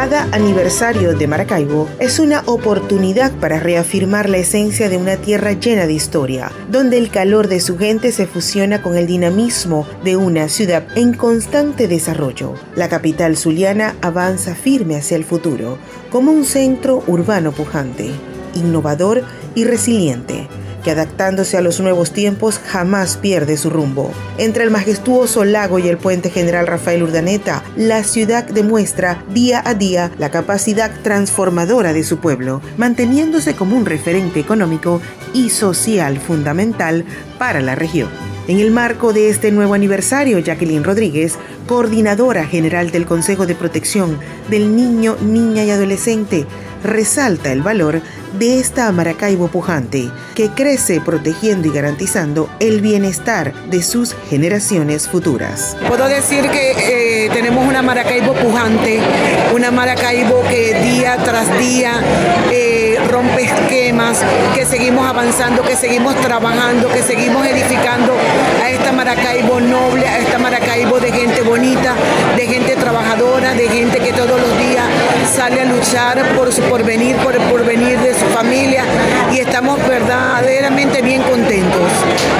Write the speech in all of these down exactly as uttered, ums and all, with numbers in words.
Cada aniversario de Maracaibo es una oportunidad para reafirmar la esencia de una tierra llena de historia, donde el calor de su gente se fusiona con el dinamismo de una ciudad en constante desarrollo. La capital zuliana avanza firme hacia el futuro, como un centro urbano pujante, innovador y resiliente, que adaptándose a los nuevos tiempos jamás pierde su rumbo. Entre el majestuoso lago y el puente General Rafael Urdaneta, la ciudad demuestra día a día la capacidad transformadora de su pueblo, manteniéndose como un referente económico y social fundamental para la región. En el marco de este nuevo aniversario, Jacqueline Rodríguez, coordinadora general del Consejo de Protección del Niño, Niña y Adolescente, resalta el valor de esta Maracaibo pujante, que crece protegiendo y garantizando el bienestar de sus generaciones futuras. Puedo decir que eh, tenemos una Maracaibo pujante, una Maracaibo que día tras día eh, rompe esquemas, que seguimos avanzando, que seguimos trabajando, que seguimos edificando a esta Maracaibo noble, a esta Maracaibo de gente bonita, de gente trabajadora, de gente que todos los días sale a luchar por su porvenir, por el porvenir de su familia, y estamos verdaderamente bien contentos.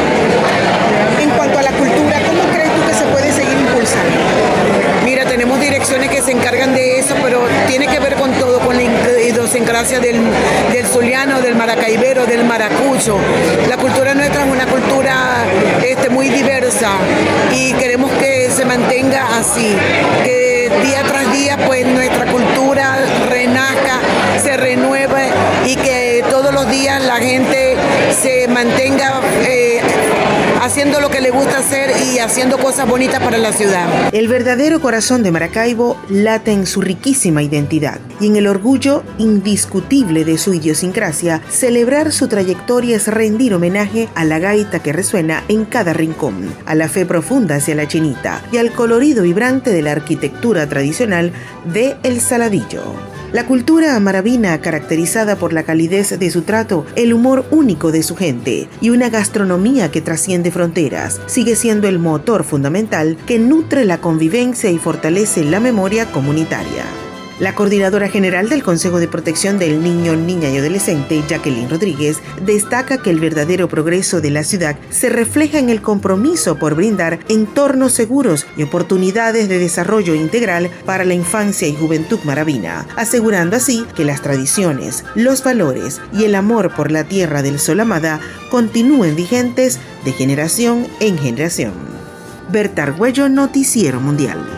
En cuanto a la cultura, ¿cómo crees tú que se puede seguir impulsando? Mira, tenemos direcciones que se encargan de eso, pero tiene que ver con todo, con la idiosincrasia del, del zuliano, del maracaibero, del maracucho. La cultura nuestra es una cultura este, muy diversa y queremos que se mantenga así, que día tras día pues nuestra cultura renazca, se renueve y que todos los días la gente se mantenga eh, haciendo lo que le gusta hacer y haciendo cosas bonitas para la ciudad. El verdadero corazón de Maracaibo late en su riquísima identidad y en el orgullo indiscutible de su idiosincrasia. Celebrar su trayectoria es rendir homenaje a la gaita que resuena en cada rincón, a la fe profunda hacia la chinita y al colorido vibrante de la arquitectura tradicional de El Saladillo. La cultura maravina, caracterizada por la calidez de su trato, el humor único de su gente y una gastronomía que trasciende fronteras, sigue siendo el motor fundamental que nutre la convivencia y fortalece la memoria comunitaria. La coordinadora general del Consejo de Protección del Niño, Niña y Adolescente, Jacqueline Rodríguez, destaca que el verdadero progreso de la ciudad se refleja en el compromiso por brindar entornos seguros y oportunidades de desarrollo integral para la infancia y juventud maravina, asegurando así que las tradiciones, los valores y el amor por la tierra del Sol Amada continúen vigentes de generación en generación. Berta Argüello, Noticiero Mundial.